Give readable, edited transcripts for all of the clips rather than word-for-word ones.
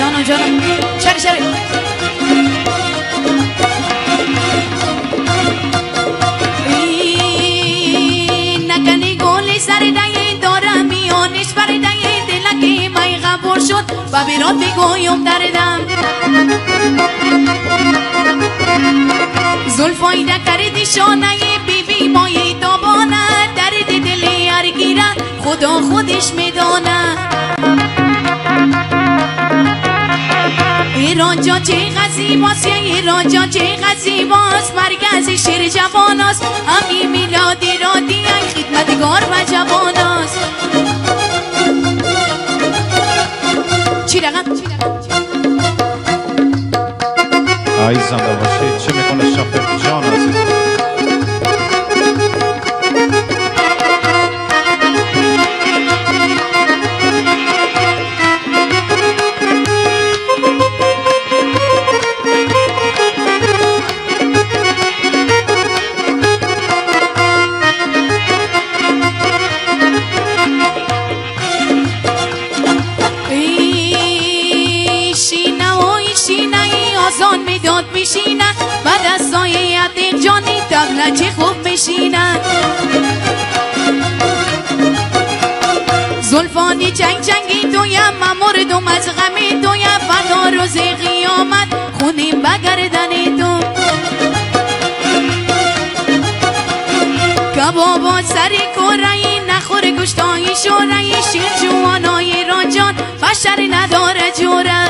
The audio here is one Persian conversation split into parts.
جانم جانم شری نکنی گلی سر دهی دارم میانش بر دهی دلکی مای غبور شد و بیرات بگویم دردم زلفای نکردی شانه بی بی مای دابانه درد دلی هرگیره خدا خودش میدانه ایران جا چه غزیباست یا ایران جا چه غزیباست مرکز شیر جواناست همی میلادی را دیگه خدمتگار و جواناست چی رقم؟ ای زنده باشید چه میکنه شفیق جان عزیز میشینه بعد از سایه عتیق جانی تبله چه خوب میشینه زلفانی چنگ چنگی تویم من مردم از غمی تویم فردا روز قیامت خونیم بگردنی تو کبابا سری کورایی نخور گوشتایی شورایی شیر جوانای رانجان بشر نداره جوره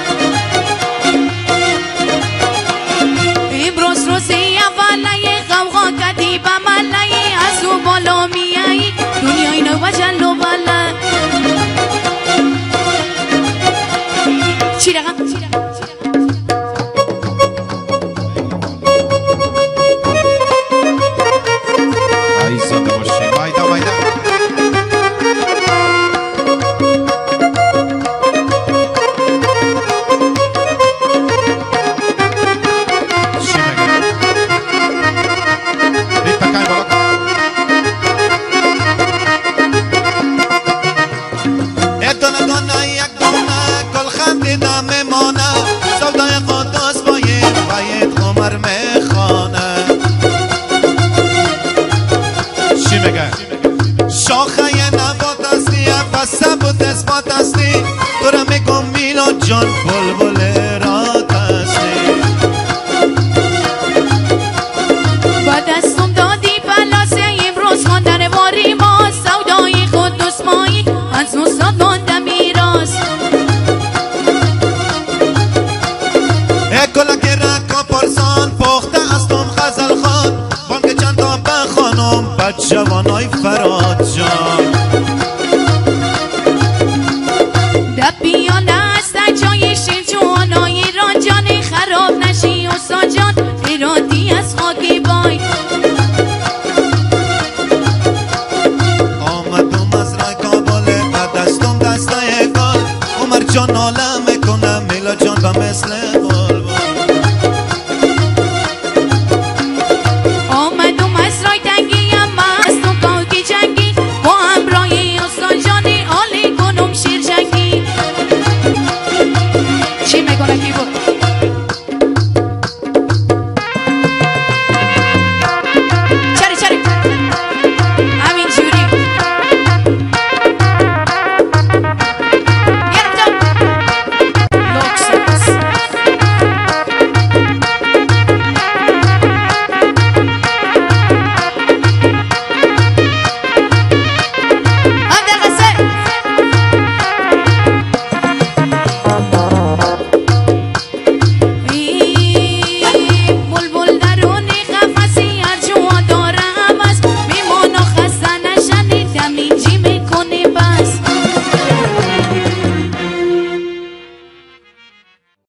روزی اولی غوغا کدی به ملی از او بالا میایی دنیای نو و جل و بله چی رقم؟ ای زنده باشی مایده مایده شاخه نبات هستی افسه بود اثبات هستی تو را میگم میلاد جان بلبل رات هستی با دستم دادی پلاسه امروز ماندن واری ما سودای خود دسمایی از نوستاد مانده میراست اکلا که رکا پرسان پخته استم خزل خان بانک چند تا بخانم بد جوانای